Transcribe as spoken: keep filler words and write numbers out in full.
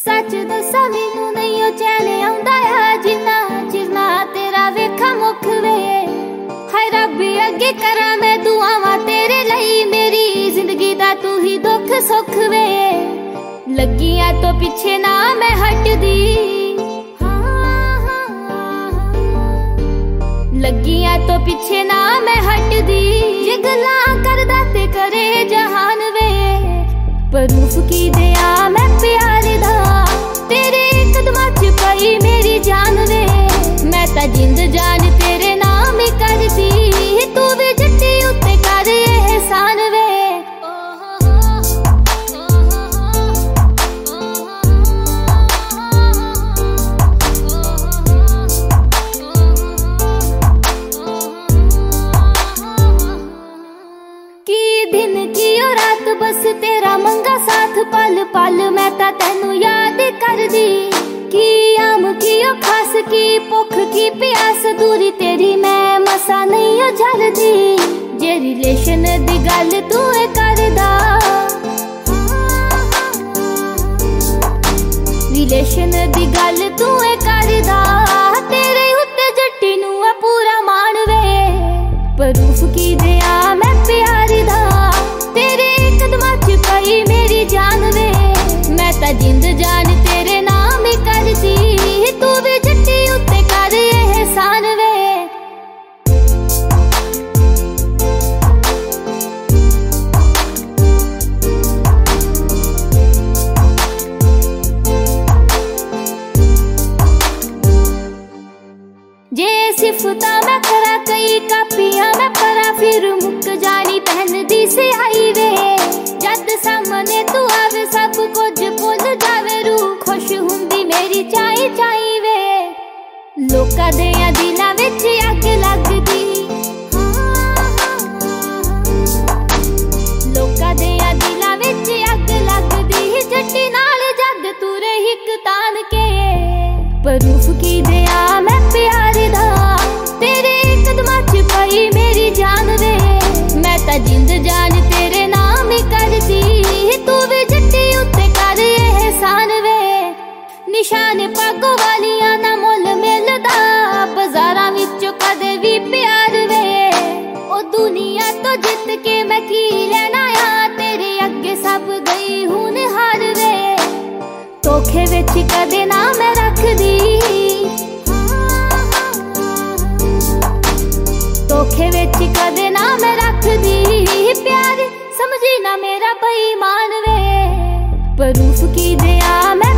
सच दसा मैनू नहीं ओ चैन आउंदा है जिन्ना चिर ना तेरा वेखा मुख वे। हाय रब्बी अगे करा मैं दुआवां तेरे लई, मेरी जिंदगी दा तू ही दुख सुख वे। लगियां तो पिछे ना मैं हटदी, लगियां तो पिछे ना मैं हटदी। जे गल्लां करदा ते करे जहान वे, प्रूफ की दिया मैं प्यार दा तेरे कदमां च पई मेरी जान वे। मैं तां जिंद जान तेरे नाम ही करदी, तू भी जट्टी उत्ते कर एहसान वे। की दिन की ओ रात बस तेरा मंगा साथ, पल पल मैं तां तैनू याद करदी। की आम की ओ खास की भुख की प्यास, दूरी तेरी मैं मसा नहीं ओ झलदी। जे रिलेशन दी गल तू ए करदा, रिलेशन दी गल तू ए करदा, तेरे उत्ते जट्टी नू आ पूरा मान वे। प्रूफ की दिया मैं प्यार दा तेरे कदमां च पई मेरी जान वे। मैं तां जिंद जान तेरे नाम ही करदी, तू भी जट्टी उत्ते कर एहसान वे। जे सिफतां मैं करा कई कापियां मैं परा, फिर मुक जानी पहनदी सिहाई वे। जद सामने तू आवे सब कुछ भुल जावे, रूह खुश हुंदी मेरी चाई चाई वे। लोकां देयां दिलां विच अग लगदी, लोकां देयां दिलां विच अग लगदी। जट्टी नाल जद तू रही तान के, प्रूफ की दिया मैं प्यार दा तेरे कदमां च पई मेरी जान वे। मैं तां जिंद जान तेरे नाम ही करदी, तू भी जट्टी उत्ते कर एहसान वे। निशान पागो वालियां ना मुल मिलदा, बाजारां विचों कदे भी प्यार वे। ओ दुनिया तो जित के मैं की लेना आ, तेरे अगे सब गई हुन हार वे। धोखे विच कदे ना मैं रखदी, धोखे विच कदे ना मैं रखदी। प्यार समझी ना मेरा बेईमान वे, प्रूफ की दिया मैं